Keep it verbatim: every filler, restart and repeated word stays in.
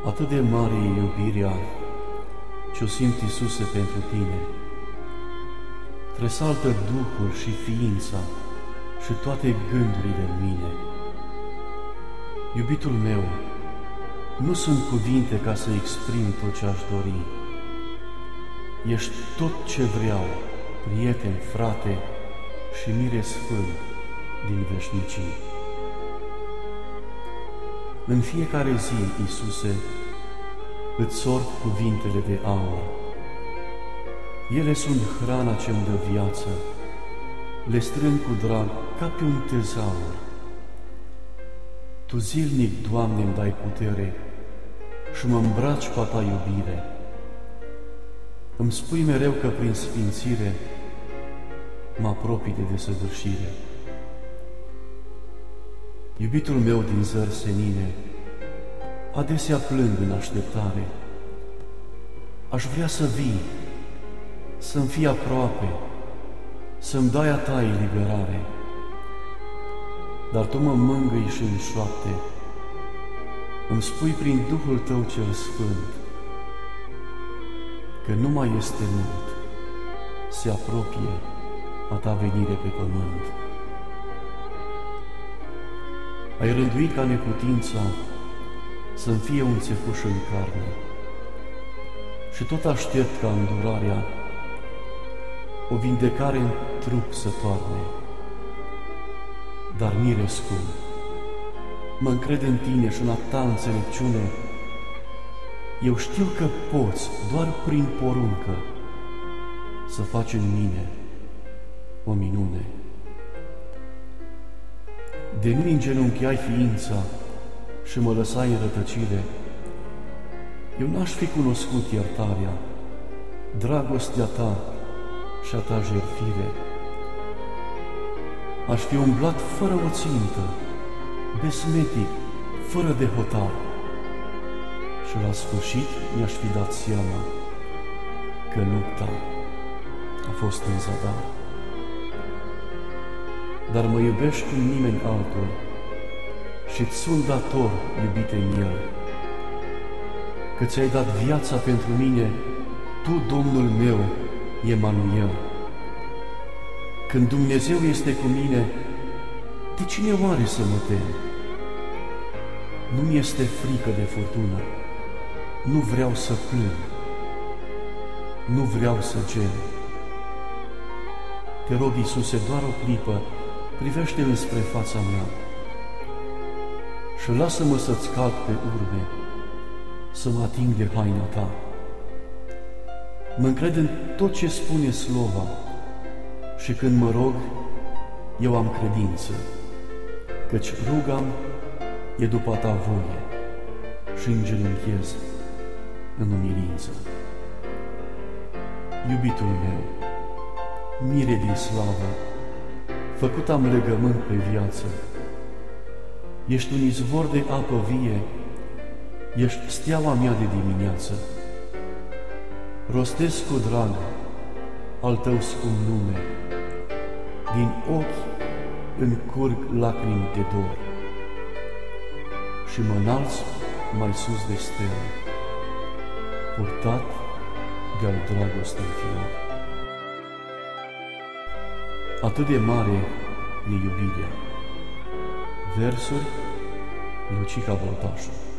Atât de mare e iubirea ce-o simt, Iisuse, pentru Tine. Tresaltă Duhul și ființa și toate gândurile în mine. Iubitul meu, nu sunt cuvinte ca să exprim tot ce aș dori. Ești tot ce vreau, prieten, frate și mire sfânt din veșnicii. În fiecare zi, Iisuse, îți sort cuvintele de aur. Ele sunt hrana ce-mi dă viață, le strâng cu drag ca pe un tezaur. Tu zilnic, Doamne, îmi dai putere și mă îmbraci cu a Ta iubire. Îmi spui mereu că prin sfințire mă apropii de desăvârșire. Iubitul meu din zări senine, adesea plâng în așteptare. Aș vrea să vii, să-mi fii aproape, să-mi dai a Ta eliberare. Dar Tu mă mângâi și în șoapte, îmi spui prin Duhul Tău cel Sfânt că nu mai este mult, se apropie a Ta venire pe pământ. Ai rânduit ca neputința să-mi fie un țepuș în carne și tot aștept ca îndurarea o vindecare în trup să toarne. Dar, mire scump, mă încred în Tine și în a Ta înțelepciune. Eu știu că poți, doar prin poruncă, să faci în mine o minune. De nu îngenunchiai ființa și mă lăsai în rătăcire, eu n-aș fi cunoscut iertarea, dragostea Ta și a Ta jertfire. Aș fi umblat fără o țintă, besmetic, fără de hotar, și la sfârșit mi-aș fi dat seama că lupta a fost în zadar. Dar mă iubești cum nimeni altul și-ți sunt dator, iubite în El, că Ți-ai dat viața pentru mine, Tu, Domnul meu, Emanuel. Când Dumnezeu este cu mine, de cine oare să mă tem? Nu-mi este frică de furtună, nu vreau să plâng, nu vreau să gem. Te rog, Iisuse, doar o clipă, privește înspre fața mea și lasă-mă să-ți calc pe urme, să mă ating de haina Ta. Mă încred în tot ce spune slova și când mă rog, eu am credință, căci ruga-mi e după a Ta voie și îngenunchez în umilință. Iubitul meu, mire din slavă, făcut am legământ pe viață, ești un izvor de apă vie, ești steaua mea de dimineață. Rostesc cu drag al Tău scump nume, din ochi îmi curg lacrimi de dor și mă înalț mai sus de stele, purtat de-al dragostei fior. Atât de mare e iubirea. Versuri, Lucica Voltașu.